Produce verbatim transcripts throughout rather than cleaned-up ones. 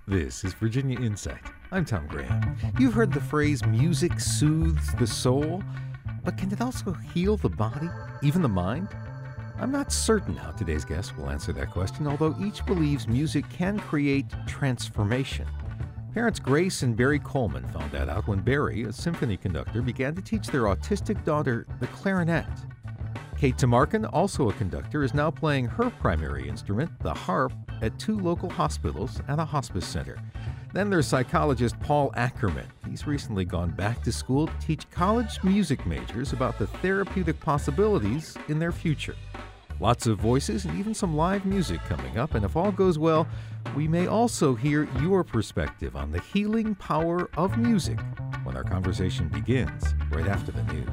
This is Virginia Insight. I'm Tom Graham. You've heard the phrase music soothes the soul, but can it also heal the body, even the mind? I'm not certain how today's guest will answer that question, although each believes music can create transformation. Parents Grace and Barry Coleman found that out when Barry, a symphony conductor, began to teach their autistic daughter the clarinet. Kate Tamarkin, also a conductor, is now playing her primary instrument, the harp, at two local hospitals and a hospice center. Then there's psychologist Paul Ackerman. He's recently gone back to school to teach college music majors about the therapeutic possibilities in their future. Lots of voices and even some live music coming up, and if all goes well, we may also hear your perspective on the healing power of music when our conversation begins right after the news.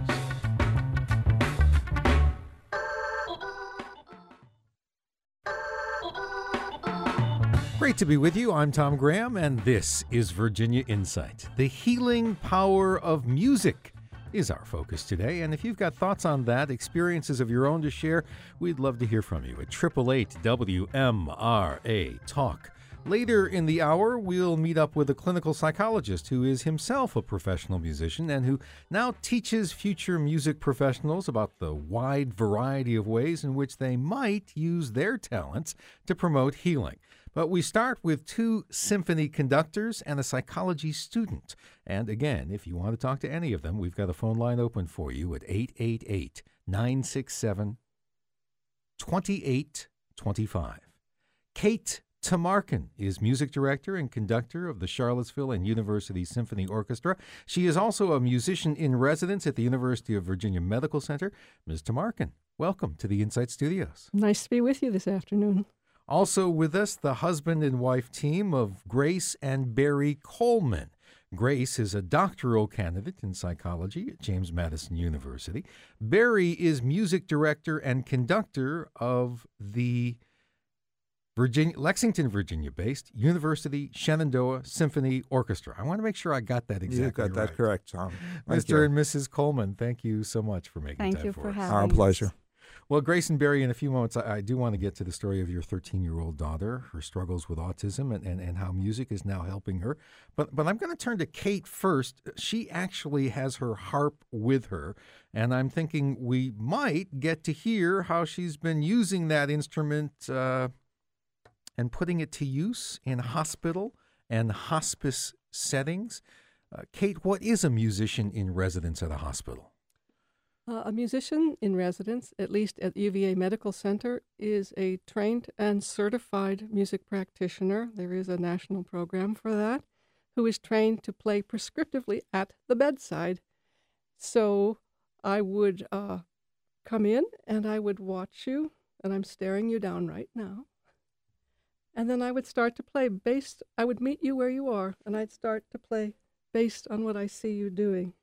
Great to be with you. I'm Tom Graham, and this is Virginia Insight. The healing power of music is our focus today, and if you've got thoughts on that, experiences of your own to share, we'd love to hear from you at eight eight eight W M R A Talk. Later in the hour, we'll meet up with a clinical psychologist who is himself a professional musician and who now teaches future music professionals about the wide variety of ways in which they might use their talents to promote healing. But we start with two symphony conductors and a psychology student. And again, if you want to talk to any of them, we've got a phone line open for you at eight eight eight, nine six seven, two eight two five. Kate Tamarkin is music director and conductor of the Charlottesville and University Symphony Orchestra. She is also a musician in residence at the University of Virginia Medical Center. Miz Tamarkin, welcome to the Insight Studios. Nice to be with you this afternoon. Also with us, the husband and wife team of Grace and Barry Coleman. Grace is a doctoral candidate in psychology at James Madison University. Barry is music director and conductor of the Virginia, Lexington, Virginia-based University Shenandoah Symphony Orchestra. I want to make sure I got that exactly right. You got that correct, Tom. Mister and Missus Coleman, thank you so much for making thank time you for for us. having Our us. pleasure. Well, Grace and Barry, in a few moments, I, I do want to get to the story of your thirteen-year-old daughter, her struggles with autism, and, and, and how music is now helping her. But but I'm going to turn to Kate first. She actually has her harp with her, and I'm thinking we might get to hear how she's been using that instrument uh, and putting it to use in hospital and hospice settings. Uh, Kate, what is a musician in residence at a hospital? Uh, a musician in residence, at least at U V A Medical Center, is a trained and certified music practitioner. There is a national program for that, who is trained to play prescriptively at the bedside. So I would uh, come in and I would watch you, and I'm staring you down right now. And then I would start to play based, I would meet you where you are, and I'd start to play based on what I see you doing.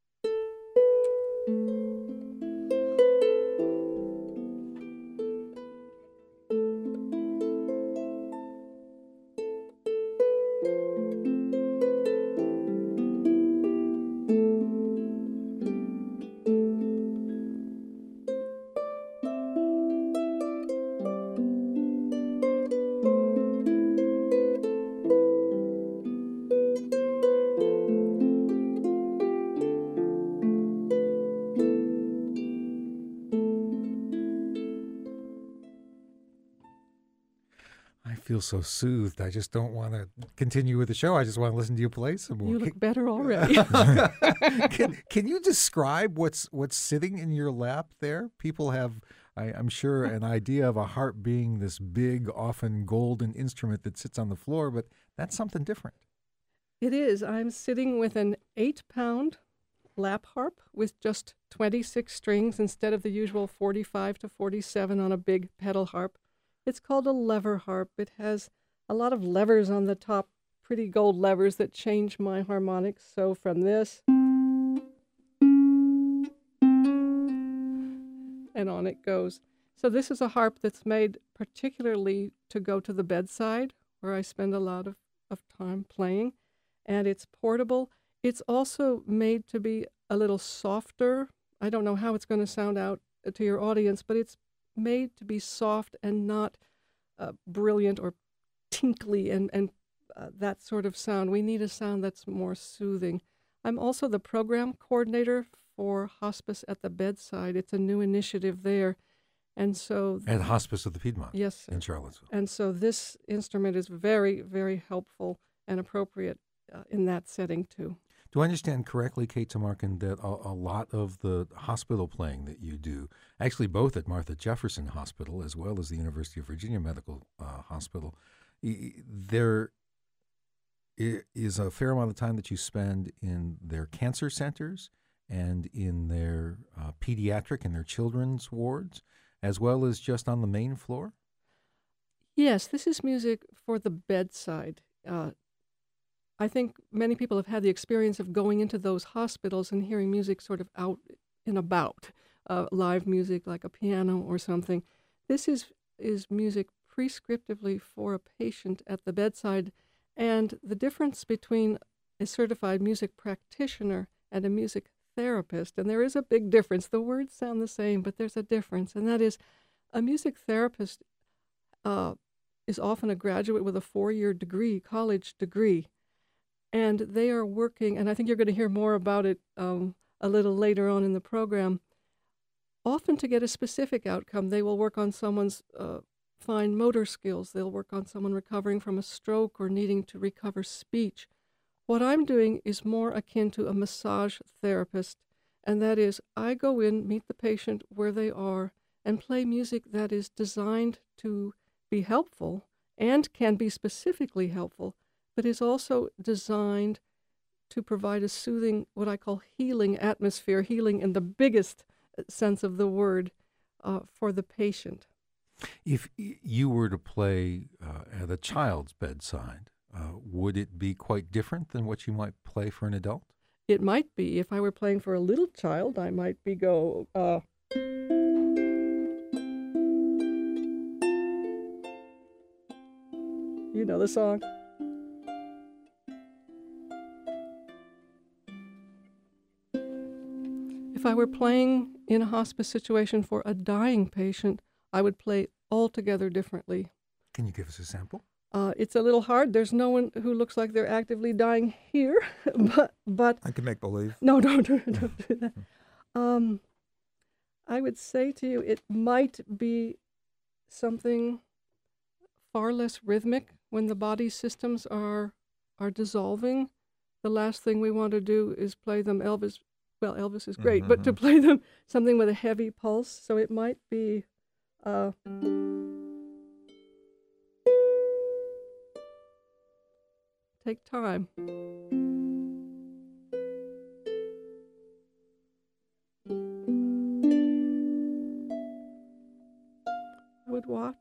I feel so soothed. I just don't want to continue with the show. I just want to listen to you play some more. You look better already. can, can you describe what's what's sitting in your lap there? People have, I, I'm sure, an idea of a harp being this big, often golden instrument that sits on the floor, but that's something different. It is. I'm sitting with an eight-pound lap harp with just twenty-six strings instead of the usual forty-five to forty-seven on a big pedal harp. It's called a lever harp. It has a lot of levers on the top, pretty gold levers that change my harmonics. So from this, and on it goes. So this is a harp that's made particularly to go to the bedside, where I spend a lot of, of time playing, and it's portable. It's also made to be a little softer. I don't know how it's going to sound out to your audience, but it's made to be soft and not uh, brilliant or tinkly and, and uh, that sort of sound. We need a sound that's more soothing. I'm also the program coordinator for Hospice at the Bedside. It's a new initiative there. And so... At Hospice of the Piedmont. Yes, sir. In Charlottesville. And so this instrument is very, very helpful and appropriate uh, in that setting, too. Do I understand correctly, Kate Tamarkin, that a, a lot of the hospital playing that you do, actually both at Martha Jefferson Hospital as well as the University of Virginia Medical uh, Hospital, y- there i- is a fair amount of time that you spend in their cancer centers and in their uh, pediatric and their children's wards, as well as just on the main floor? Yes, this is music for the bedside. Uh, I think many people have had the experience of going into those hospitals and hearing music sort of out and about, uh, live music like a piano or something. This is, is music prescriptively for a patient at the bedside, and the difference between a certified music practitioner and a music therapist, and there is a big difference. The words sound the same, but there's a difference, and that is a music therapist uh, is often a graduate with a four-year degree, college degree. And they are working, and I think you're going to hear more about it um, a little later on in the program, often to get a specific outcome. They will work on someone's uh, fine motor skills. They'll work on someone recovering from a stroke or needing to recover speech. What I'm doing is more akin to a massage therapist, and that is I go in, meet the patient where they are, and play music that is designed to be helpful and can be specifically helpful, but is also designed to provide a soothing, what I call healing atmosphere, healing in the biggest sense of the word, uh, for the patient. If y- you were to play uh, at a child's bedside, uh, would it be quite different than what you might play for an adult? It might be. If I were playing for a little child, I might be go, uh, you know the song. If I were playing in a hospice situation for a dying patient, I would play altogether differently. Can you give us a sample? Uh, it's a little hard. There's no one who looks like they're actively dying here, but but I can make believe. no, don't do, don't do that. Um, I would say to you, it might be something far less rhythmic when the body systems are are dissolving. The last thing we want to do is play them Elvis. Well, Elvis is great, Mm-hmm. but to play them something with a heavy pulse. So it might be. Uh, take time. I would watch.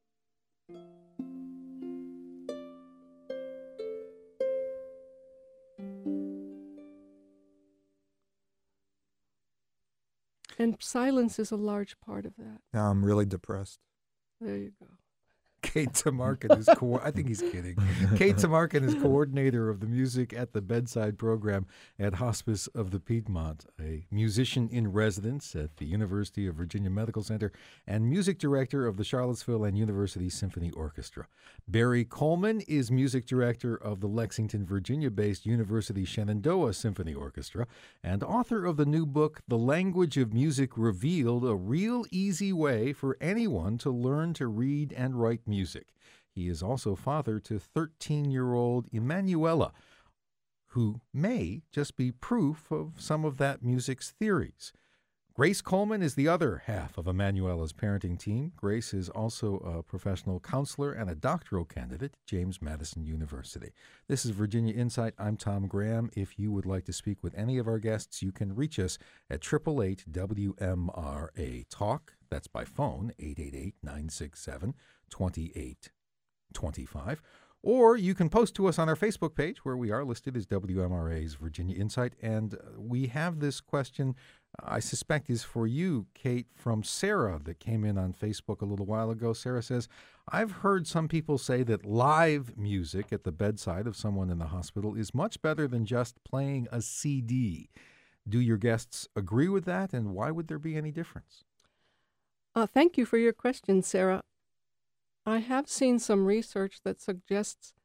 And silence is a large part of that. Now I'm really depressed. There you go. Kate Tamarkin is, co- I think he's kidding. Kate Tamarkin is coordinator of the Music at the Bedside program at Hospice of the Piedmont, a musician in residence at the University of Virginia Medical Center and music director of the Charlottesville and University Symphony Orchestra. Barry Coleman is music director of the Lexington, Virginia-based University Shenandoah Symphony Orchestra and author of the new book, The Language of Music Revealed, a real easy way for anyone to learn to read and write music. Music. He is also father to thirteen-year-old Emanuela, who may just be proof of some of that music's theories. Grace Coleman is the other half of Emanuela's parenting team. Grace is also a professional counselor and a doctoral candidate at James Madison University. This is Virginia Insight. I'm Tom Graham. If you would like to speak with any of our guests, you can reach us at eight eight eight W M R A Talk. That's by phone, eight eight eight, nine six seven, two eight two five. Or you can post to us on our Facebook page, where we are listed as W M R A's Virginia Insight. And we have this question, I suspect is for you, Kate, from Sarah that came in on Facebook a little while ago. Sarah says, I've heard some people say that live music at the bedside of someone in the hospital is much better than just playing a C D. Do your guests agree with that, and why would there be any difference? Uh, thank you for your question, Sarah. I have seen some research that suggests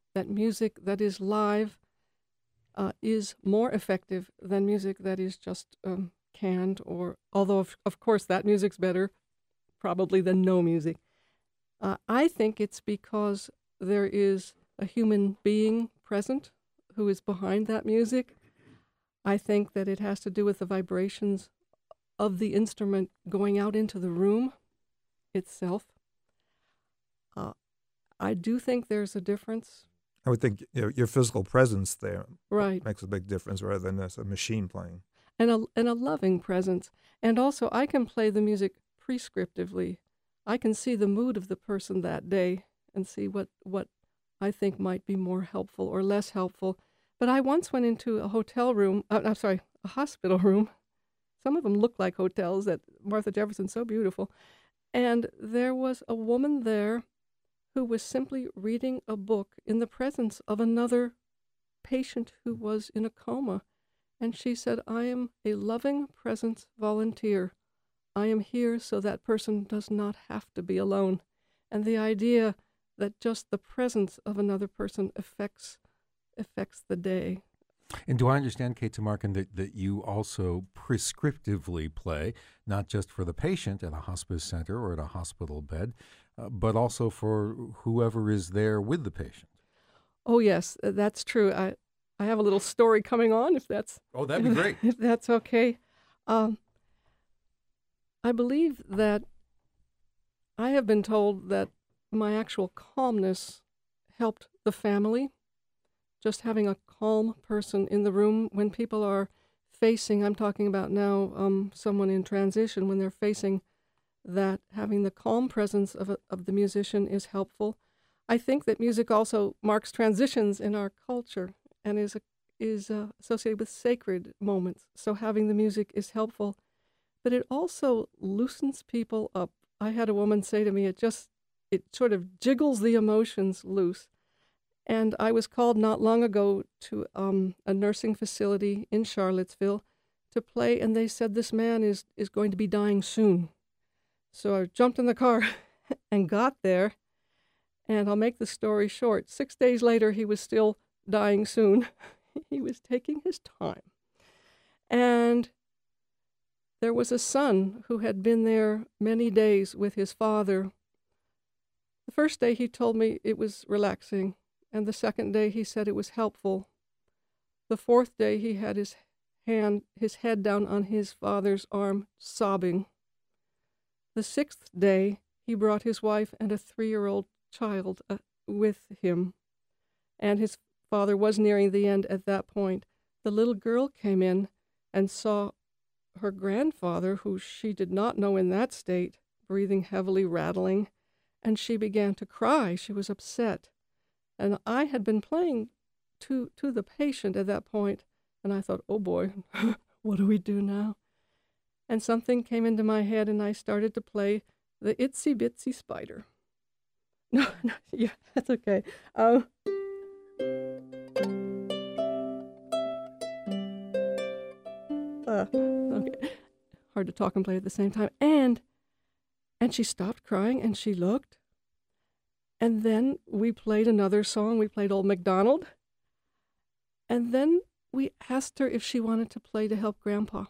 that music that is live uh, is more effective than music that is just um, canned, or although of, of course that music's better probably than no music. Uh, I think it's because there is a human being present who is behind that music. I think that it has to do with the vibrations of the instrument going out into the room itself. Uh, I do think there's a difference. I would think you know, your physical presence there Right. makes a big difference rather than as a machine playing. And a, and a loving presence. And also, I can play the music prescriptively. I can see the mood of the person that day and see what, what I think might be more helpful or less helpful. But I once went into a hotel room, uh, I'm sorry, a hospital room. Some of them look like hotels at Martha Jefferson, so beautiful. And there was a woman there who was simply reading a book in the presence of another patient who was in a coma. And she said, I am a loving presence volunteer. I am here so that person does not have to be alone. And the idea that just the presence of another person affects affects the day. And do I understand, Kate Tamarkin, that, that you also prescriptively play, not just for the patient at a hospice center or at a hospital bed, uh, but also for whoever is there with the patient? Oh, yes, that's true. I, I have a little story coming on, if that's... Oh, that'd be great. If that's okay. Um, I believe that I have been told that my actual calmness helped the family. Just having a calm person in the room when people are facing, I'm talking about now um, someone in transition, when they're facing that, having the calm presence of, a, of the musician is helpful. I think that music also marks transitions in our culture and is, a, is uh, associated with sacred moments. So having the music is helpful, but it also loosens people up. I had a woman say to me, it just, it sort of jiggles the emotions loose. And I was called not long ago to um, a nursing facility in Charlottesville to play, and they said this man is, is going to be dying soon. So I jumped in the car and got there, and I'll make the story short. Six days later, he was still dying soon. He was taking his time. And there was a son who had been there many days with his father. The first day he told me it was relaxing. And the second day he said it was helpful. The fourth day he had his hand, his head down on his father's arm, sobbing. The sixth day he brought his wife and a three-year-old child uh, with him. And his father was nearing the end at that point. The little girl came in and saw her grandfather, who she did not know in that state, breathing heavily, rattling, and she began to cry. She was upset. And I had been playing to to the patient at that point, and I thought, oh boy, what do we do now? And something came into my head, and I started to play the Itsy Bitsy Spider. No, no yeah, that's okay. Um, uh, okay, hard to talk and play at the same time. And and she stopped crying, and she looked. And then we played another song. We played Old MacDonald. And then we asked her if she wanted to play to help Grandpa.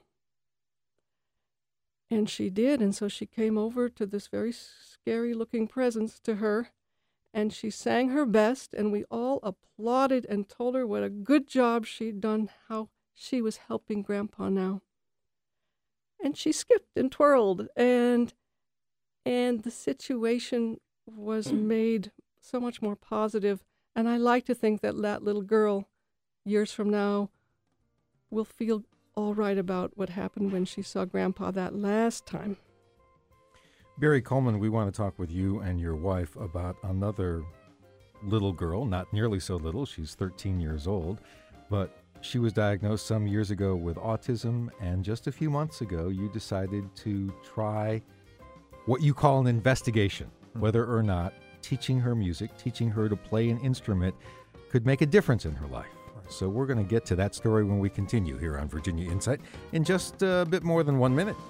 And she did. And so she came over to this very scary-looking presence to her, and she sang her best, and we all applauded and told her what a good job she'd done, how she was helping Grandpa now. And she skipped and twirled, and and the situation was made so much more positive. And I like to think that that little girl, years from now, will feel all right about what happened when she saw Grandpa that last time. Barry Coleman, we want to talk with you and your wife about another little girl, not nearly so little. She's thirteen years old, but she was diagnosed some years ago with autism, and just a few months ago, you decided to try what you call an investigation, whether or not teaching her music, teaching her to play an instrument could make a difference in her life. So we're going to get to that story when we continue here on Virginia Insight in just a bit more than one minute.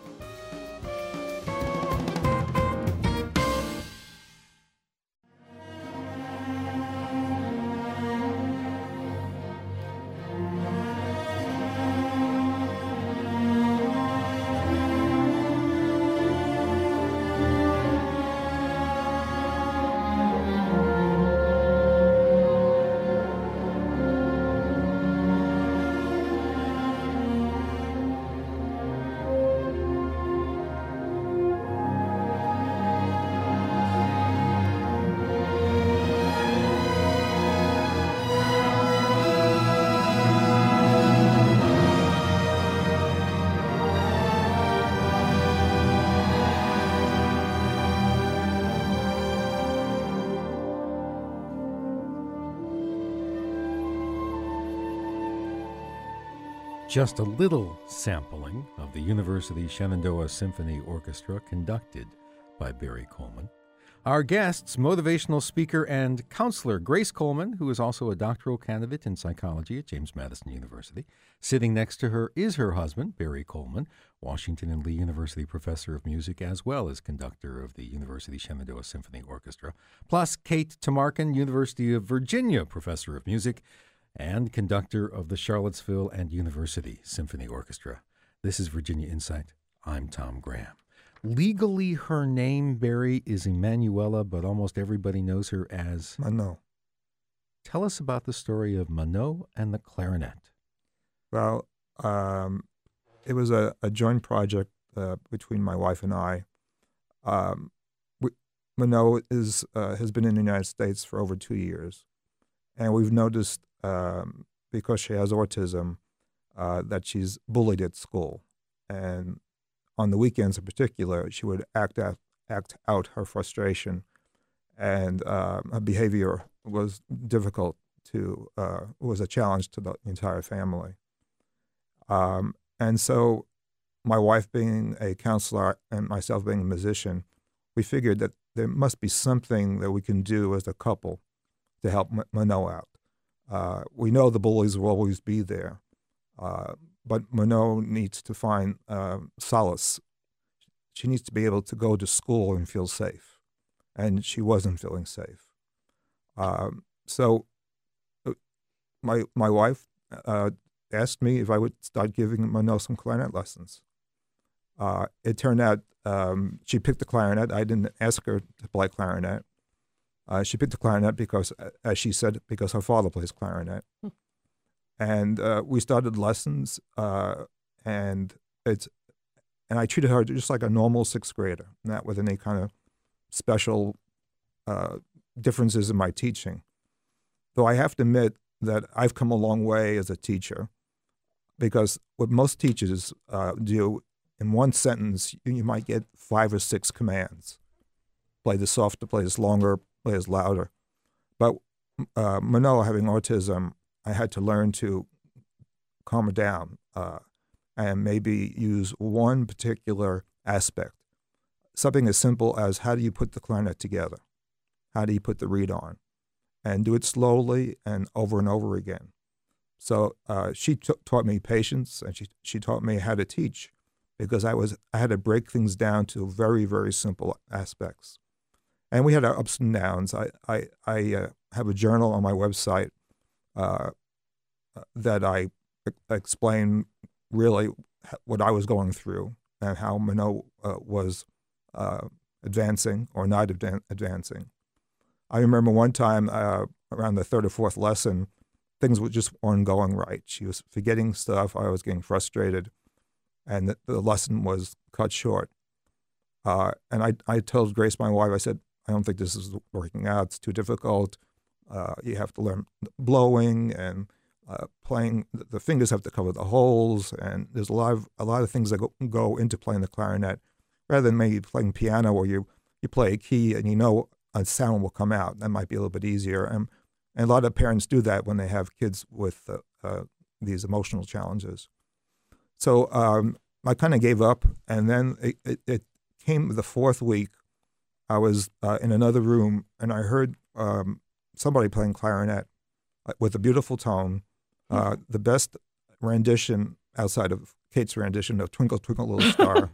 Just a little sampling of the University Shenandoah Symphony Orchestra conducted by Barry Coleman. Our guests, motivational speaker and counselor Grace Coleman, who is also a doctoral candidate in psychology at James Madison University. Sitting next to her is her husband, Barry Coleman, Washington and Lee University professor of music, as well as conductor of the University Shenandoah Symphony Orchestra, plus Kate Tamarkin, University of Virginia professor of music, and conductor of the Charlottesville and University Symphony Orchestra. This is Virginia Insight. I'm Tom Graham. Legally, her name, Barry, is Emanuela, but almost everybody knows her as Monod. Tell us about the story of Monod and the clarinet. Well, um, it was a, a joint project uh, between my wife and I. Um, we, Monod is uh, has been in the United States for over two years, and we've noticed um, because she has autism uh, that she's bullied at school, and on the weekends in particular, she would act out, act out her frustration, and uh, her behavior was difficult to, uh, was a challenge to the entire family. Um, and so my wife being a counselor and myself being a musician, we figured that there must be something that we can do as a couple to help M- Monod out. Uh, we know the bullies will always be there. Uh, But Monod needs to find uh, solace. She needs to be able to go to school and feel safe, and she wasn't feeling safe. Um, so, uh, my my wife uh, asked me if I would start giving Monod some clarinet lessons. Uh, it turned out um, she picked the clarinet. I didn't ask her to play clarinet. Uh, she picked the clarinet because, as she said, because her father plays clarinet. And uh, we started lessons, uh, and it's, and I treated her just like a normal sixth grader, not with any kind of special uh, differences in my teaching. Though I have to admit that I've come a long way as a teacher, because what most teachers uh, do in one sentence, you, you might get five or six commands: play this softer, play this longer, play this louder. But uh, Monod, having autism, I had to learn to calm her down uh, and maybe use one particular aspect. Something as simple as, how do you put the clarinet together? How do you put the reed on? And do it slowly and over and over again. So uh, she t- taught me patience, and she she taught me how to teach, because I was I had to break things down to very, very simple aspects. And we had our ups and downs. I, I, I uh, have a journal on my website Uh, that I explain really what I was going through and how Monod uh, was uh, advancing or not advan- advancing. I remember one time uh, around the third or fourth lesson, things were just weren't going right. She was forgetting stuff. I was getting frustrated, and the, the lesson was cut short. Uh, and I, I told Grace, my wife, I said, I don't think this is working out. It's too difficult. Uh, you have to learn blowing and uh, playing. The fingers have to cover the holes, and there's a lot of a lot of things that go, go into playing the clarinet, rather than maybe playing piano, where you you play a key and you know a sound will come out. That might be a little bit easier, and and a lot of parents do that when they have kids with uh, uh, these emotional challenges. So um, I kind of gave up, and then it, it, it came the fourth week. I was uh, in another room, and I heard Um, somebody playing clarinet with a beautiful tone, uh, the best rendition outside of Kate's rendition of Twinkle, Twinkle, Little Star.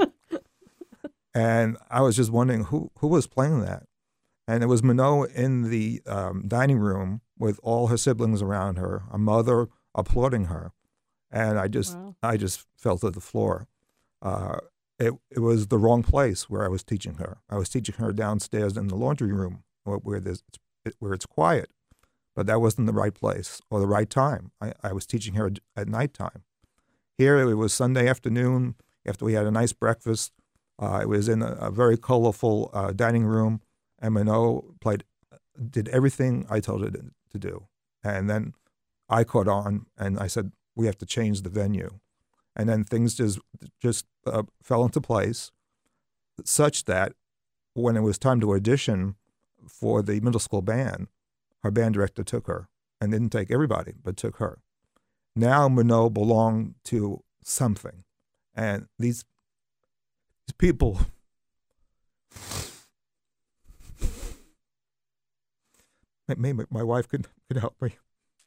And I was just wondering who, who was playing that. And it was Monod in the um, dining room with all her siblings around her, a mother applauding her. And I just Wow. I just fell to the floor. Uh, it, it was the wrong place where I was teaching her. I was teaching her downstairs in the laundry room where, where there's where it's quiet, but that wasn't the right place or the right time. I, I was teaching her at nighttime. Here it was Sunday afternoon after we had a nice breakfast. Uh, it was in a, a very colorful uh, dining room, and Monod played, did everything I told her to, to do. And then I caught on, and I said, we have to change the venue. And then things just just uh, fell into place, such that when it was time to audition for the middle school band, her band director took her, and didn't take everybody, but took her. now Mano belonged to something. And these, these people, maybe my wife could, could help me.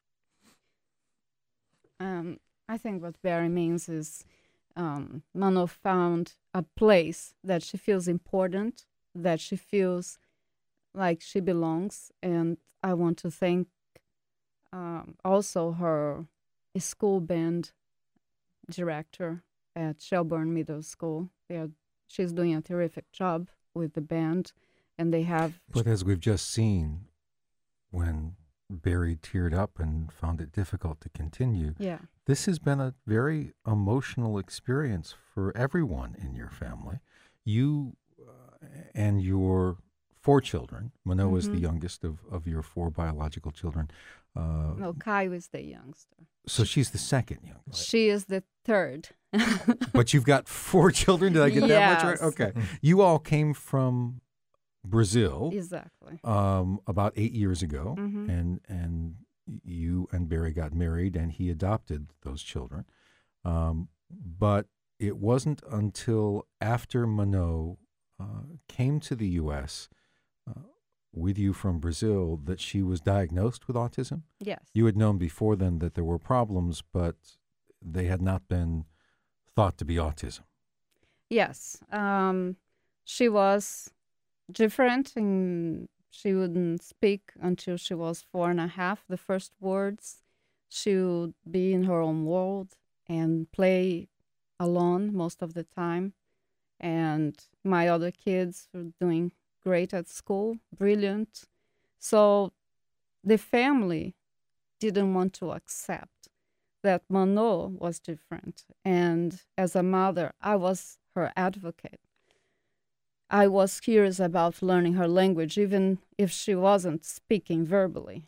Um, I think what Barry means is um, Mano found a place that she feels important, that she feels like she belongs. And I want to thank um, also her school band director at Shelburne Middle School. They are, she's doing a terrific job with the band, and they have... But as we've just seen, when Barry teared up and found it difficult to continue, Yeah. this has been a very emotional experience for everyone in your family. You uh, and your four children. Mano is the Mhm. youngest of, of your four biological children. Uh, No, Kai is the youngster. so she's the second youngest. She is the third. But you've got four children. Did I get that much right? Yes. Okay. You all came from Brazil Exactly. um, about eight years ago, Mhm. and and you and Barry got married, and he adopted those children. Um, but it wasn't until after Mano uh, came to the U S uh, with you from Brazil that she was diagnosed with autism. Yes. You had known before then that there were problems, but they had not been thought to be autism. Yes. Um, she was different, and she wouldn't speak until she was four and a half. The first words, she would be in her own world and play alone most of the time. And my other kids were doing great at school, brilliant. So the family didn't want to accept that Mano was different. And as a mother, I was her advocate. I was curious about learning her language, even if she wasn't speaking verbally.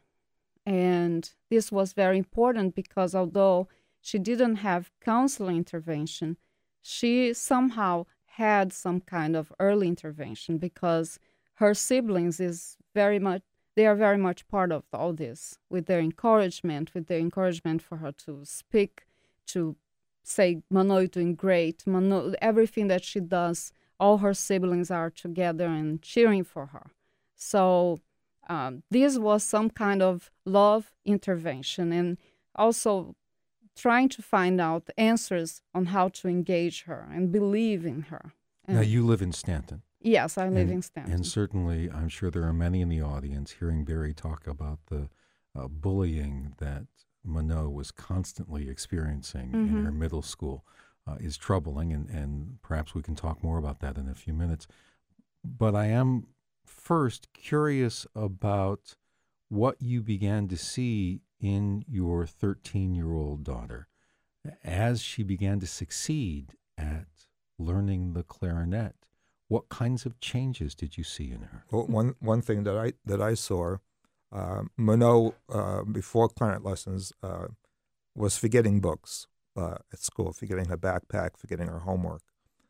And this was very important because although she didn't have counseling intervention, she somehow had some kind of early intervention because her siblings is very much, they are very much part of all this with their encouragement, with their encouragement for her to speak, to say, Mano, you're doing great. Mano, everything that she does, all her siblings are together and cheering for her. So um, this was some kind of love intervention, and also trying to find out answers on how to engage her and believe in her. And Now, you live in Stanton. yes, I live and, in Stanton. And certainly, I'm sure there are many in the audience hearing Barry talk about the uh, bullying that Mano was constantly experiencing in Mhm. her middle school uh, is troubling, and, and perhaps we can talk more about that in a few minutes. But I am first curious about what you began to see in your thirteen-year-old daughter as she began to succeed at learning the clarinet. What kinds of changes did you see in her? Well, one one thing that I that I saw, uh, Mano uh, before clarinet lessons uh, was forgetting books uh, at school, forgetting her backpack, forgetting her homework,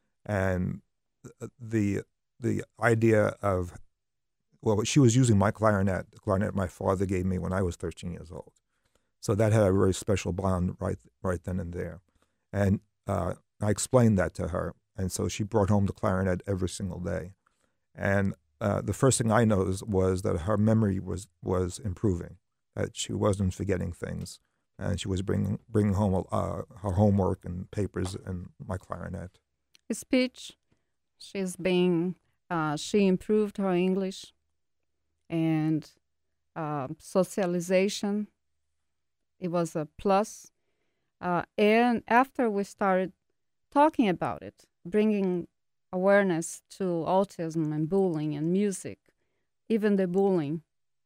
and the the idea of well, she was using my clarinet, the clarinet my father gave me when I was thirteen years old, so that had a very special bond right right then and there, and uh, I explained that to her. And so she brought home the clarinet every single day. And uh, the first thing I noticed was that her memory was, was improving, that she wasn't forgetting things. And she was bringing, bringing home uh, her homework and papers and my clarinet. Speech, she's being, uh, she improved her English, and uh, socialization, it was a plus. Uh, and after we started talking about it, bringing awareness to autism and bullying and music, even the bullying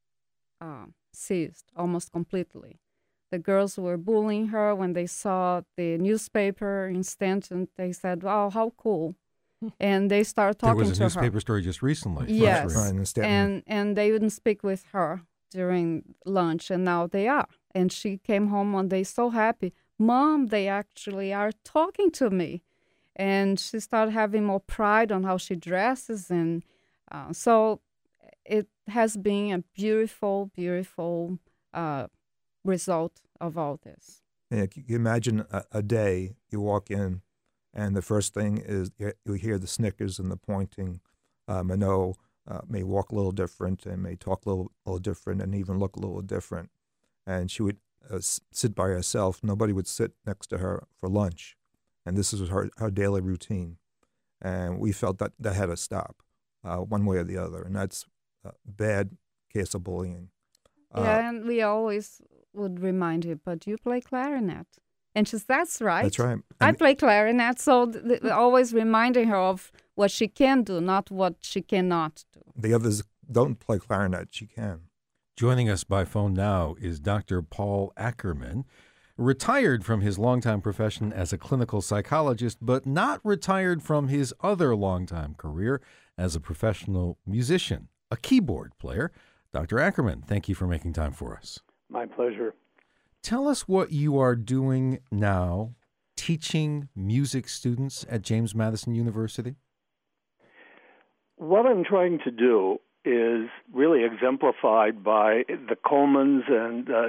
uh, ceased almost completely. The girls were bullying her when they saw the newspaper in Stanton. They said, "Wow, how cool!" And they started talking to her. There was a newspaper story just recently. Yes, Right, in Stanton. and and they wouldn't speak with her during lunch, and now they are. And she came home one day so happy. Mom, they actually are talking to me. And she started having more pride on how she dresses. And uh, so it has been a beautiful, beautiful uh, result of all this. And you can imagine a, a day you walk in, and the first thing is you you hear the snickers and the pointing. Uh, Minot uh, may walk a little different and may talk a little, little different and even look a little different. And she would uh, s- sit by herself. Nobody would sit next to her for lunch. And this is her, her daily routine. And we felt that that had to stop uh, one way or the other. And that's a bad case of bullying. Uh, Yeah, and we always would remind her, but you play clarinet. And she says, that's right. That's right. I And- play clarinet, so th- th- always reminding her of what she can do, not what she cannot do. The others don't play clarinet. She can. Joining us by phone now is Doctor Paul Ackerman, retired from his longtime profession as a clinical psychologist, but not retired from his other longtime career as a professional musician, a keyboard player. Doctor Ackerman, thank you for making time for us. My pleasure. Tell us what you are doing now, teaching music students at James Madison University. What I'm trying to do is really exemplified by the Colemans and uh,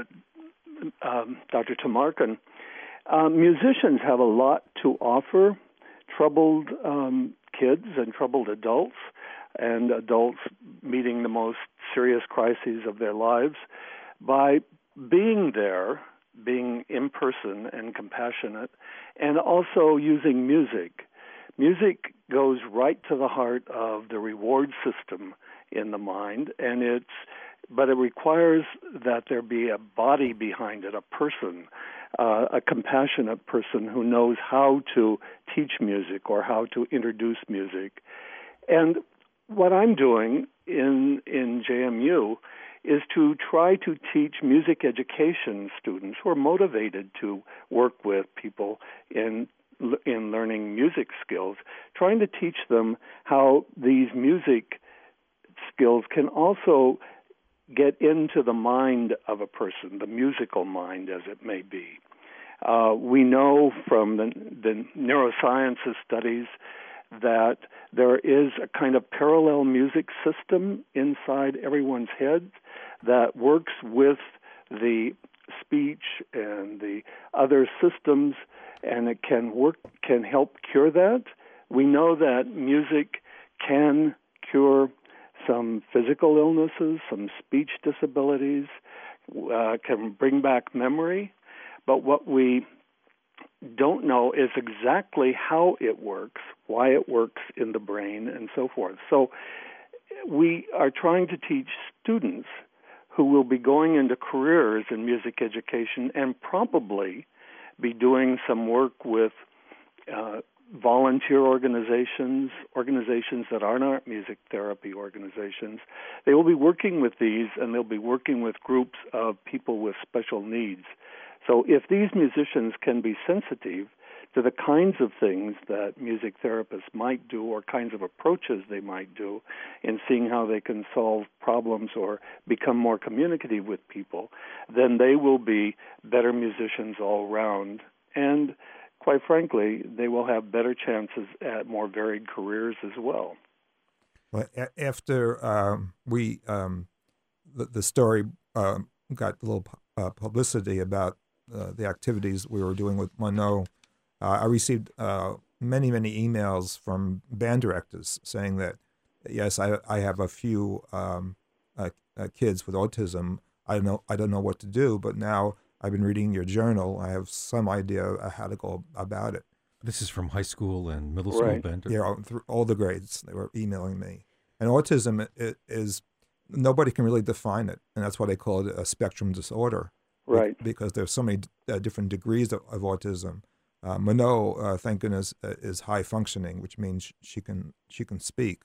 um, Doctor Tamarkin. Uh, musicians have a lot to offer troubled um, kids and troubled adults, and adults meeting the most serious crises of their lives by being there, being in person and compassionate, and also using music. Music goes right to the heart of the reward system in the mind, and it's but it requires that there be a body behind it, a person, uh, a compassionate person who knows how to teach music or how to introduce music. And what I'm doing in in J M U is to try to teach music education students who are motivated to work with people in in learning music skills, trying to teach them how these music skills can also get into the mind of a person, the musical mind as it may be. Uh, we know from the, the neurosciences studies that there is a kind of parallel music system inside everyone's head that works with the speech and the other systems, and it can work, can help cure that. We know that music can cure some physical illnesses, some speech disabilities, uh, can bring back memory, but what we don't know is exactly how it works, why it works in the brain, and so forth. So we are trying to teach students who will be going into careers in music education and probably be doing some work with uh, volunteer organizations, organizations that are not music therapy organizations. They will be working with these, and they'll be working with groups of people with special needs. So if these musicians can be sensitive to the kinds of things that music therapists might do or kinds of approaches they might do in seeing how they can solve problems or become more communicative with people, then they will be better musicians all around. And quite frankly, they will have better chances at more varied careers as well. Well, a- after um, we um, the, the story uh, got a little uh, publicity about uh, the activities we were doing with Minot, uh, I received uh, many, many emails from band directors saying that, yes, I, I have a few um, uh, uh, kids with autism. I don't know, I don't know what to do, but now I've been reading your journal. I have some idea of how to go about it. This is from high school and middle school Right. band. Yeah, all, through all the grades, they were emailing me. And autism i- is, nobody can really define it, and that's why they call it a spectrum disorder. be- Right. Because there's so many uh, different degrees of, of autism. Uh, Minot, uh, thank goodness, uh, is high functioning, which means she can she can speak.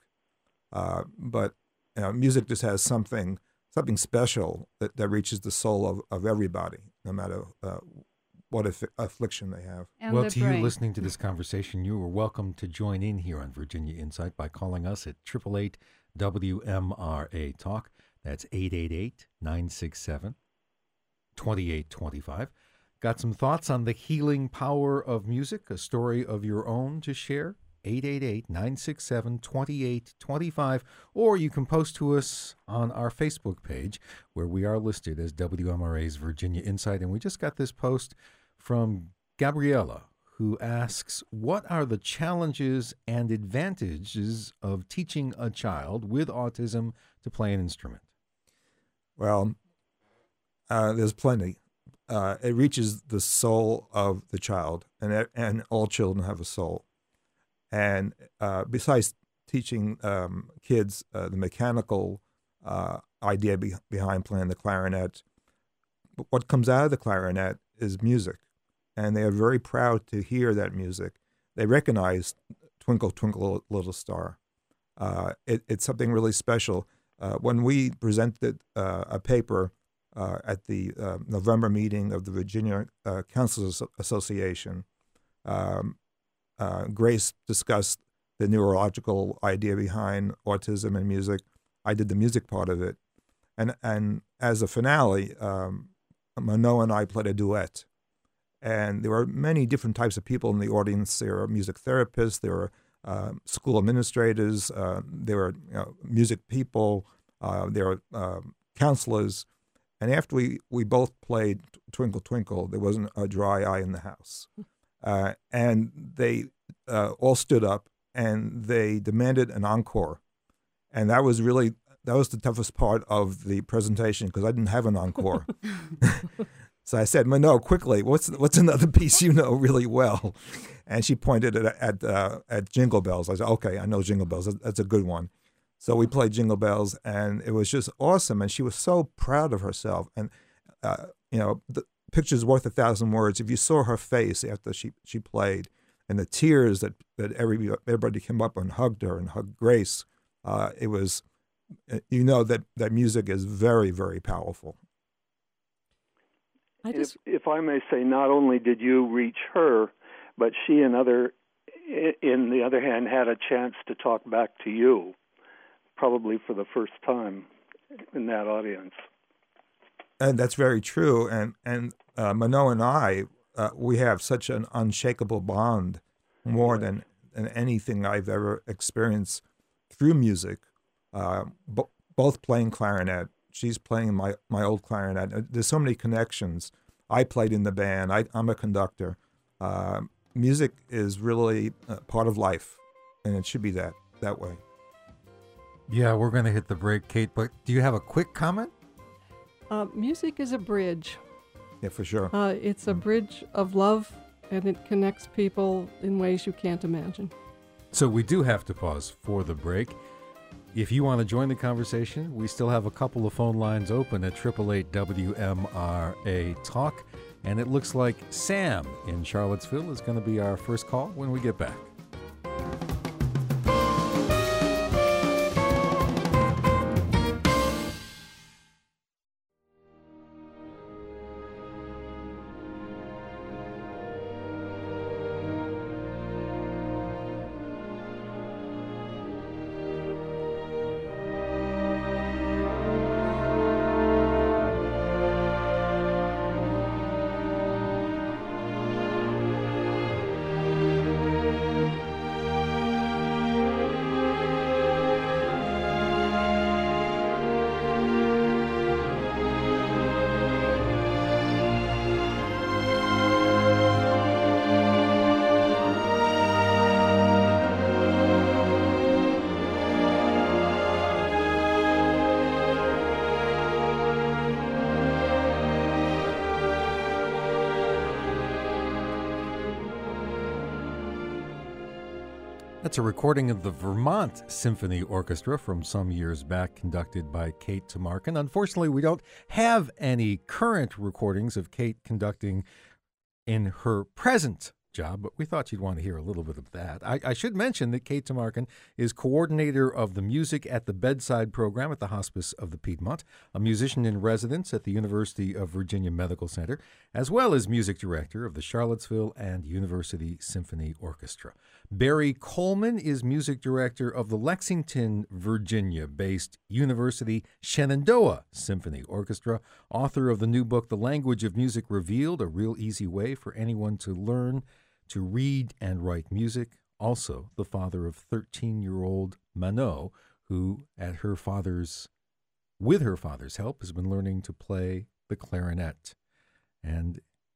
Uh, but you know, music just has something something special that, that reaches the soul of, of everybody, no matter uh, what aff- affliction they have. And Well, the to you brain. listening to this conversation, you are welcome to join in here on Virginia Insight by calling us at eight eight eight W M R A Talk. That's eight eight eight, nine six seven, two eight two five. Got some thoughts on the healing power of music, a story of your own to share? eight eight eight, nine six seven, two eight two five. Or you can post to us on our Facebook page, where we are listed as W M R A's Virginia Insight. And we just got this post from Gabriella, who asks, what are the challenges and advantages of teaching a child with autism to play an instrument? Well, uh, there's plenty. Uh, it reaches the soul of the child, and and all children have a soul. And uh, besides teaching um, kids uh, the mechanical uh, idea be- behind playing the clarinet, what comes out of the clarinet is music. And they are very proud to hear that music. They recognize Twinkle, Twinkle, Little Star. Uh, it, it's something really special. Uh, when we presented uh, a paper uh, at the uh, November meeting of the Virginia uh, Counselors Association, um, uh, Grace discussed the neurological idea behind autism and music. I did the music part of it. And, and as a finale, um, Mano and I played a duet. And there were many different types of people in the audience. There were music therapists, there were uh, school administrators, uh, there were you know, music people, uh, there were uh, counselors. And after we, we both played Twinkle, Twinkle, there wasn't a dry eye in the house. Uh, and they uh, all stood up and they demanded an encore. And that was really, that was the toughest part of the presentation because I didn't have an encore. So I said, Mano, quickly, what's what's another piece you know really well? And she pointed at at, uh, at Jingle Bells. I said, okay, I know Jingle Bells. That's a good one. So we played Jingle Bells, and it was just awesome. And she was so proud of herself. And, uh, you know, the picture's worth a thousand words. If you saw her face after she, she played and the tears that, that every, everybody came up and hugged her and hugged Grace, uh, it was, you know, that, that music is very, very powerful. I just, if, if I may say, not only did you reach her, but she, and other, in the other hand, had a chance to talk back to you, probably for the first time in that audience. And that's very true. And and uh, Mano and I, uh, we have such an unshakable bond, more right. than, than anything I've ever experienced through music. Uh, bo- both playing clarinet. She's playing my, my old clarinet. There's so many connections. I played in the band. I, I'm a conductor. Uh, music is really uh, part of life, and it should be that that way. Yeah, we're going to hit the break, Kate, but do you have a quick comment? uh, music is a bridge. Yeah, for sure. Uh, it's a bridge of love, and it connects people in ways you can't imagine. So we do have to pause for the break. If you want to join the conversation, we still have a couple of phone lines open at eight eight eight W M R A Talk. And it looks like Sam in Charlottesville is going to be our first call when we get back. That's a recording of the Vermont Symphony Orchestra from some years back, conducted by Kate Tamarkin. Unfortunately, we don't have any current recordings of Kate conducting in her present job, but we thought you'd want to hear a little bit of that. I, I should mention that Kate Tamarkin is coordinator of the Music at the Bedside program at the Hospice of the Piedmont, a musician in residence at the University of Virginia Medical Center, as well as music director of the Charlottesville and University Symphony Orchestra. Barry Coleman is music director of the Lexington, Virginia-based University Shenandoah Symphony Orchestra, author of the new book, The Language of Music Revealed, a real easy way for anyone to learn to read and write music. Also, the father of thirteen-year-old Mano, who, at her father's, with her father's help, has been learning to play the clarinet. And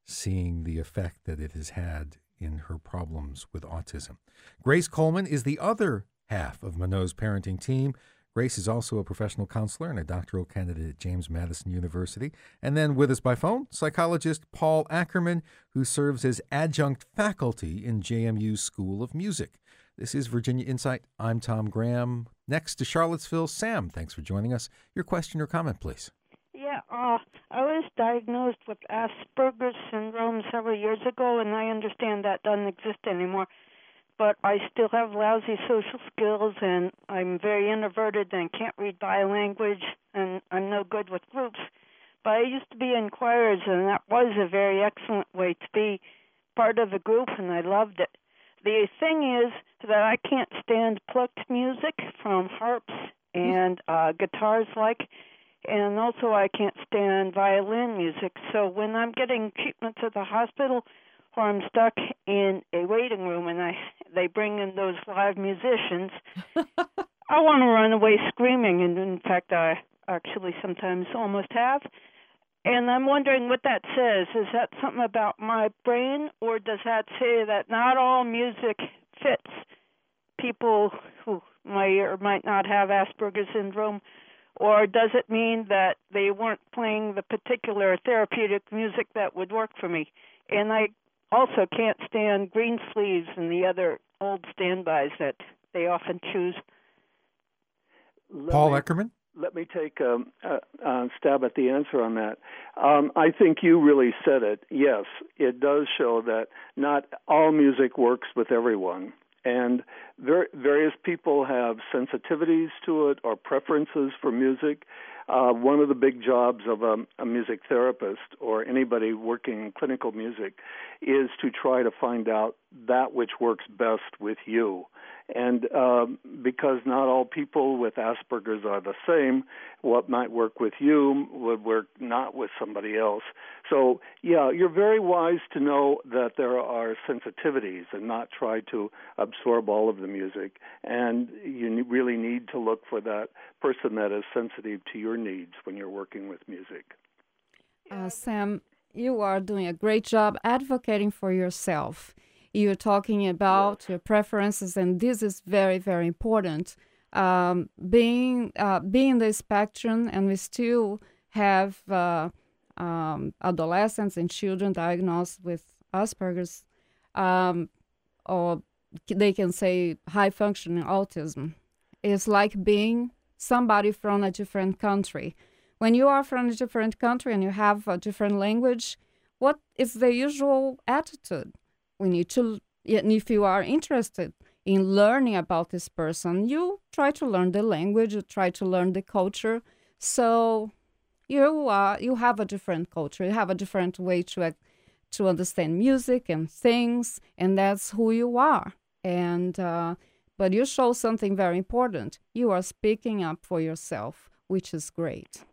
seeing the effect that it has had in her problems with autism. Grace Coleman is the other half of Mano's parenting team. Grace is also a professional counselor and a doctoral candidate at James Madison University. And then with us by phone, psychologist Paul Ackerman, who serves as adjunct faculty in J M U's School of Music. This is Virginia Insight. I'm Tom Graham. Next to Charlottesville, Sam, thanks for joining us. Your question or comment, please. Yeah, uh, I was diagnosed with Asperger's syndrome several years ago, and I understand that doesn't exist anymore. But I still have lousy social skills, and I'm very introverted and can't read body language, and I'm no good with groups. But I used to be in choirs, and that was a very excellent way to be part of a group, and I loved it. The thing is that I can't stand plucked music from harps and uh, guitars like, and also I can't stand violin music. So when I'm getting treatment at the hospital, or I'm stuck in a waiting room and I they bring in those live musicians, I want to run away screaming, and in fact I actually sometimes almost have. And I'm wondering what that says. Is that something about my brain, or does that say that not all music fits people who might or might not have Asperger's syndrome? Or does it mean that they weren't playing the particular therapeutic music that would work for me? And I also can't stand Greensleeves and the other old standbys that they often choose. Let Paul me, Eckerman? Let me take a, a, a stab at the answer on that. Um, I think you really said it. Yes, it does show that not all music works with everyone. And ver- various people have sensitivities to it or preferences for music. Uh, one of the big jobs of a, a music therapist or anybody working in clinical music is to try to find out that which works best with you. And um, because not all people with Asperger's are the same, what might work with you would work not with somebody else. So, yeah, you're very wise to know that there are sensitivities and not try to absorb all of the music. And you really need to look for that person that is sensitive to your needs when you're working with music. Uh, Sam, you are doing a great job advocating for yourself. You're talking about yes. your preferences, and this is very, very important. Um, being uh, being the spectrum, and we still have uh, um, adolescents and children diagnosed with Asperger's, um, or they can say high-functioning autism. It's like being somebody from a different country. When you are from a different country and you have a different language, what is the usual attitude? We need to, and if you are interested in learning about this person, you try to learn the language, you try to learn the culture. So you are, you have a different culture, you have a different way to to understand music and things, and that's who you are. And uh, but you show something very important. You are speaking up for yourself, which is great.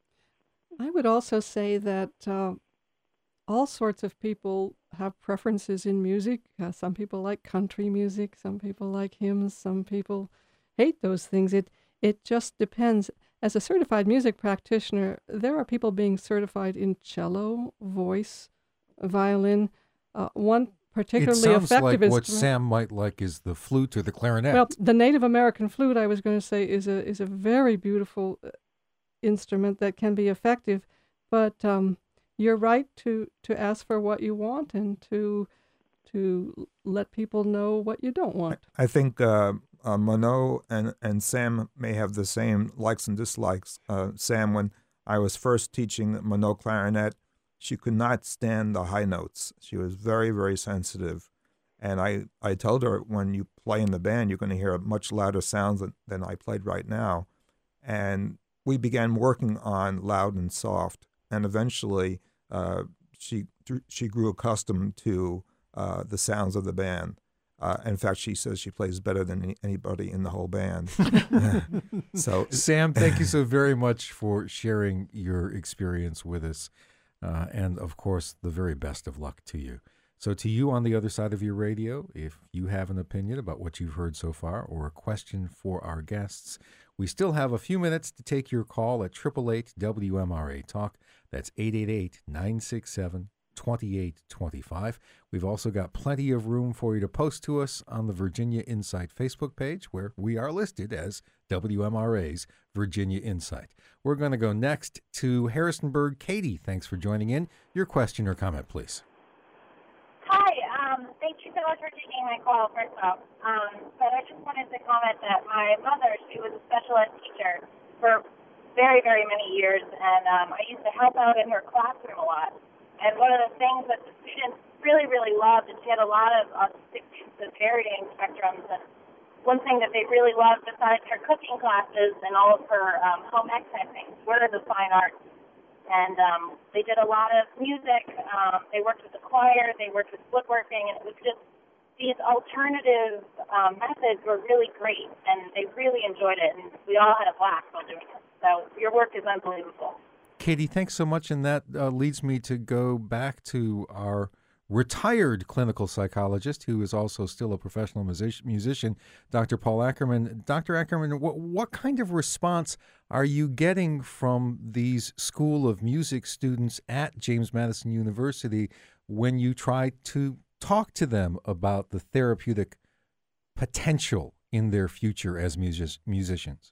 I would also say that uh, all sorts of people have preferences in music. Uh, some people like country music, some people like hymns, some people hate those things. It it just depends. As a certified music practitioner, there are people being certified in cello, voice, violin. Uh, one particularly it sounds effective like instrument. what Sam might like is the flute or the clarinet. Well, the Native American flute, I was going to say, is a is a very beautiful uh, instrument that can be effective, but um, you're right to, to ask for what you want and to to let people know what you don't want. I think uh, uh, Mano and, and Sam may have the same likes and dislikes. Uh, Sam, when I was first teaching Mano clarinet, she could not stand the high notes. She was very, very sensitive. And I, I told her, when you play in the band, you're going to hear a much louder sound than, than I played right now. And we began working on loud and soft. And eventually, uh, she she grew accustomed to uh, the sounds of the band. Uh, in fact, she says she plays better than any, anybody in the whole band. So, Sam, thank you so very much for sharing your experience with us. Uh, and, of course, the very best of luck to you. So to you on the other side of your radio, if you have an opinion about what you've heard so far or a question for our guests, we still have a few minutes to take your call at eight eight eight W M R A Talk. That's eight eight eight, nine six seven, twenty-eight twenty-five. We've also got plenty of room for you to post to us on the Virginia Insight Facebook page, where we are listed as W M R A's Virginia Insight. We're going to go next to Harrisonburg. Katie, thanks for joining in. Your question or comment, please. Hi, um, thank you so much for taking my call, first off. Um, but I just wanted to comment that my mother, she was a special ed teacher for very, very many years, and um, I used to help out in her classroom a lot. And one of the things that the students really, really loved, and she had a lot of autistic students of varying spectrums, and one thing that they really loved besides her cooking classes and all of her um, home ec type things were the fine arts. And um, they did a lot of music. Um, they worked with the choir. They worked with woodworking. And it was just these alternative um, methods were really great, and they really enjoyed it. And we all had a blast while doing it. So your work is unbelievable. Katie, thanks so much. And that uh, leads me to go back to our retired clinical psychologist, who is also still a professional music- musician, Doctor Paul Ackerman. Doctor Ackerman, what, what kind of response are you getting from these School of Music students at James Madison University when you try to talk to them about the therapeutic potential in their future as music- musicians?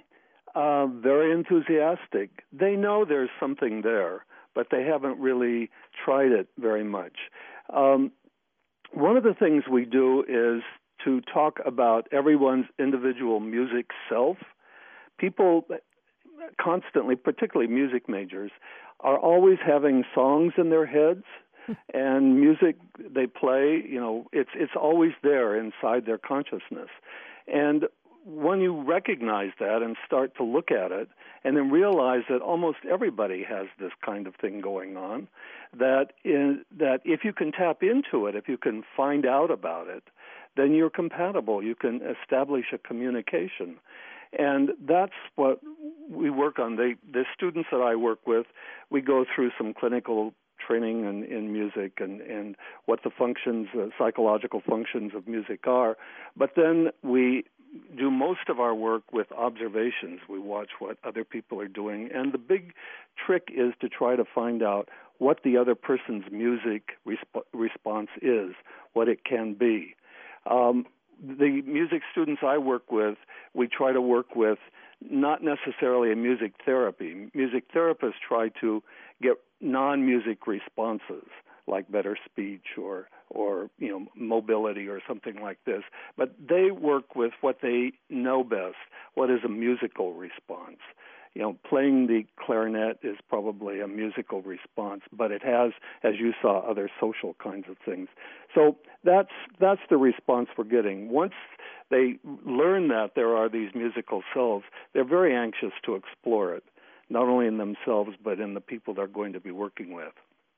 Uh, very enthusiastic. They know there's something there, but they haven't really tried it very much. Um, one of the things we do is to talk about everyone's individual music self. People constantly, particularly music majors, are always having songs in their heads, and music they play, you know, it's it's always there inside their consciousness. And when you recognize that and start to look at it, and then realize that almost everybody has this kind of thing going on, that in, that if you can tap into it, if you can find out about it, then you're compatible. You can establish a communication. And that's what we work on. They, the students that I work with, we go through some clinical training in, in music and, and what the functions, uh, psychological functions of music are. But then we do most of our work with observations. We watch what other people are doing. And the big trick is to try to find out what the other person's music resp- response is, what it can be. Um, the music students I work with, we try to work with not necessarily a music therapy. Music therapists try to get non-music responses, like better speech or, or you know, mobility or something like this. But they work with what they know best, what is a musical response. You know, playing the clarinet is probably a musical response, but it has, as you saw, other social kinds of things. So that's that's the response we're getting. Once they learn that there are these musical selves, they're very anxious to explore it, not only in themselves, but in the people they're going to be working with.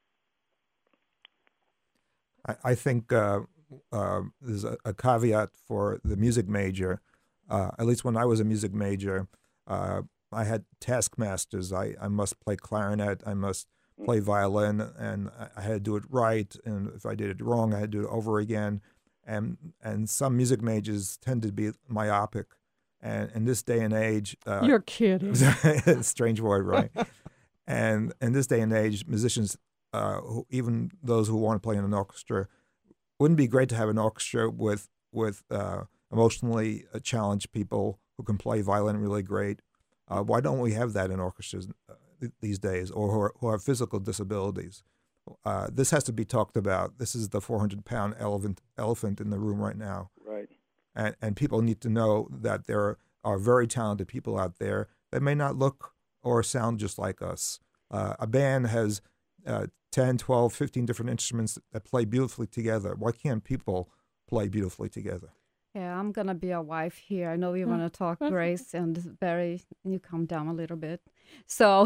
I, I think uh, uh, there's a, a caveat for the music major. Uh, at least when I was a music major, uh, I had taskmasters. I, I must play clarinet, I must play violin, and I had to do it right. And if I did it wrong, I had to do it over again. And and some music majors tend to be myopic. And in this day and age... Uh, You're kidding. Strange word, right? And in this day and age, musicians, uh, who, even those who want to play in an orchestra, wouldn't it be great to have an orchestra with, with uh, emotionally challenged people who can play violin really great? Uh, why don't we have that in orchestras uh, th- these days, or who, are, who have physical disabilities? Uh, this has to be talked about. This is the four hundred pound elephant elephant in the room right now. Right. And, and people need to know that there are very talented people out there that may not look or sound just like us. Uh, a band has uh, ten, twelve, fifteen different instruments that play beautifully together. Why can't people play beautifully together? Yeah, I'm going to be a wife here. I know you want to talk, Grace, and Barry, you calm down a little bit. So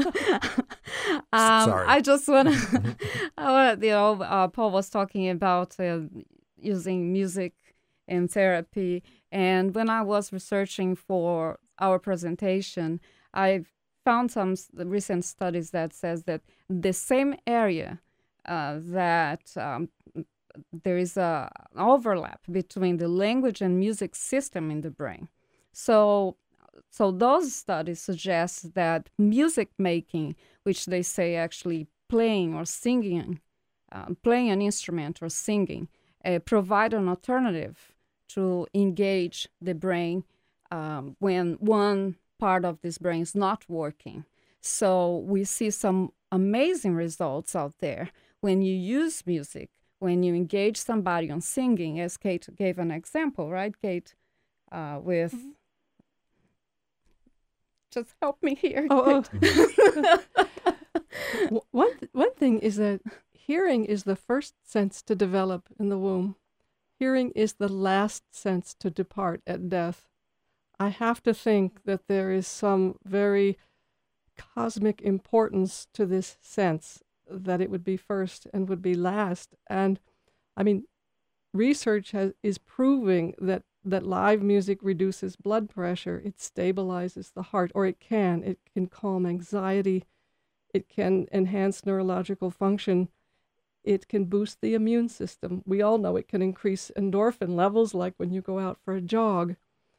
um, Sorry. I just want to, you know, uh, Paul was talking about uh, using music in therapy. And when I was researching for our presentation, I found some s- recent studies that says that the same area uh, that um, there is a an overlap between the language and music system in the brain. So, so those studies suggest that music making, which they say actually playing or singing, uh, playing an instrument or singing, uh, provide an alternative to engage the brain um, when one part of this brain is not working. So we see some amazing results out there when you use music, when you engage somebody on singing, as Kate gave an example, right, Kate, uh, with... Mm-hmm. Just help me here. Oh, oh. one, th- one thing is that hearing is the first sense to develop in the womb. Hearing is the last sense to depart at death. I have to think that there is some very cosmic importance to this sense, that it would be first and would be last. And I mean, research has, is proving that that live music reduces blood pressure, it stabilizes the heart, or it can. It can calm anxiety, it can enhance neurological function, it can boost the immune system. We all know it can increase endorphin levels, like when you go out for a jog.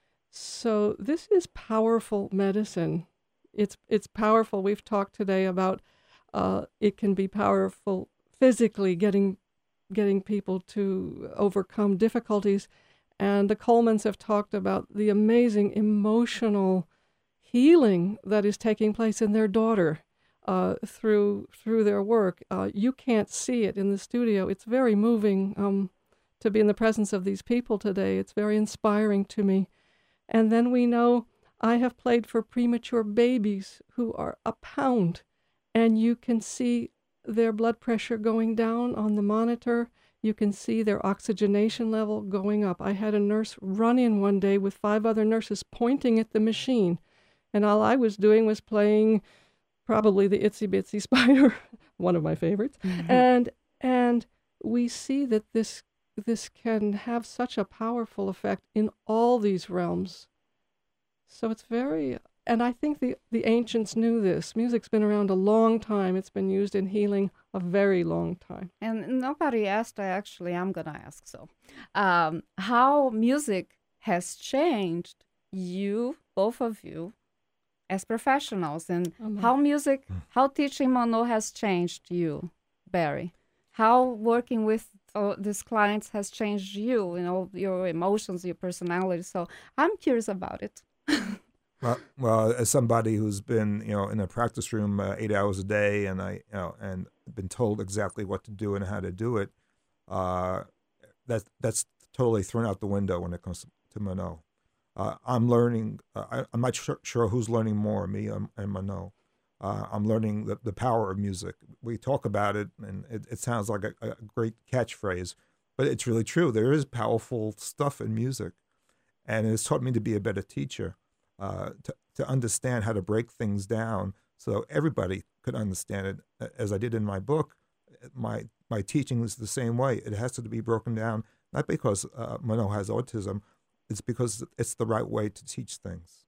So this is powerful medicine. It's it's powerful. We've talked today about uh, it can be powerful physically, getting getting people to overcome difficulties. And the Colemans have talked about the amazing emotional healing that is taking place in their daughter uh, through through their work. Uh, you can't see it in the studio. It's very moving um, to be in the presence of these people today. It's very inspiring to me. And then we know I have played for premature babies who are a pound, and you can see their blood pressure going down on the monitor. You can see their oxygenation level going up. I had a nurse run in one day with five other nurses pointing at the machine, and all I was doing was playing probably the Itsy Bitsy Spider, one of my favorites. Mm-hmm. And and we see that this this can have such a powerful effect in all these realms. So it's very, and I think the, the ancients knew this. Music's been around a long time. It's been used in healing a very long time. And nobody asked, I actually am going to ask so, um, how music has changed you, both of you, as professionals, and oh how music, how teaching Monod has changed you, Barry. How working with uh, these clients has changed you, you know, your emotions, your personality. So I'm curious about it. Well, well, as somebody who's been, you know, in a practice room uh, eight hours a day, and I, you know, and been told exactly what to do and how to do it, uh, that that's totally thrown out the window when it comes to Monod. Uh, I'm learning. Uh, I, I'm not sure, sure who's learning more, me and, and Monod. Uh, I'm learning the, the power of music. We talk about it, and it, it sounds like a, a great catchphrase, but it's really true. There is powerful stuff in music, and it's taught me to be a better teacher. Uh, to, to understand how to break things down so everybody could understand it. As I did in my book, my my teaching is the same way. It has to be broken down, not because uh, Monod has autism, it's because it's the right way to teach things.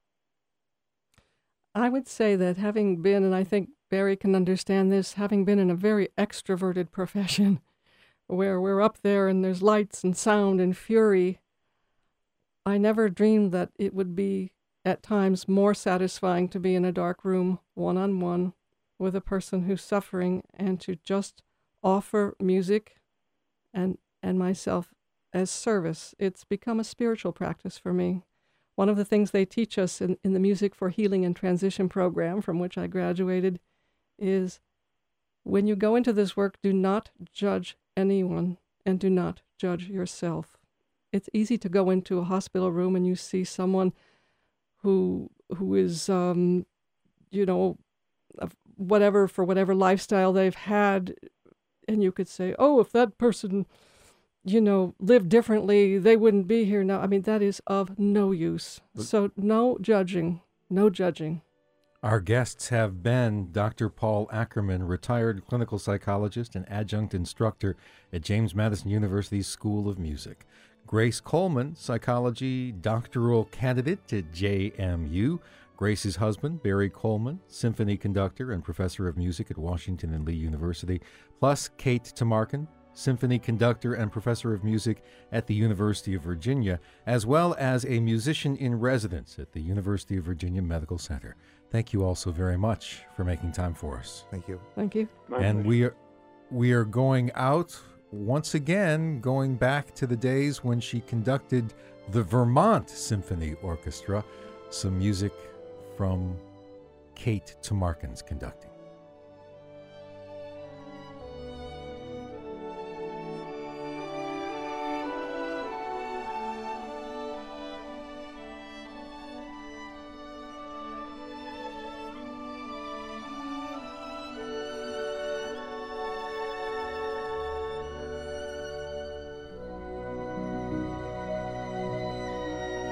I would say that having been, and I think Barry can understand this, having been in a very extroverted profession where we're up there and there's lights and sound and fury, I never dreamed that it would be at times more satisfying to be in a dark room one-on-one with a person who's suffering and to just offer music and and myself as service. It's become a spiritual practice for me. One of the things they teach us in, in the Music for Healing and Transition program, from which I graduated, is when you go into this work, do not judge anyone and do not judge yourself. It's easy to go into a hospital room and you see someone who who is, um, you know, whatever, for whatever lifestyle they've had, and you could say, oh, if that person, you know, lived differently, they wouldn't be here now. I mean, that is of no use. So no judging, no judging. Our guests have been Doctor Paul Ackerman, retired clinical psychologist and adjunct instructor at James Madison University's School of Music. Grace Coleman, psychology doctoral candidate at J M U. Grace's husband, Barry Coleman, symphony conductor and professor of music at Washington and Lee University, plus Kate Tamarkin, symphony conductor and professor of music at the University of Virginia, as well as a musician in residence at the University of Virginia Medical Center. Thank you all so very much for making time for us. Thank you. Thank you. My And pleasure. we are, we are going out once again, going back to the days when she conducted the Vermont Symphony Orchestra, some music from Kate Tamarkin's conducting.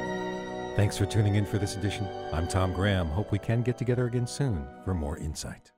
Thanks for tuning in for this edition. I'm Tom Graham. Hope we can get together again soon for more insight.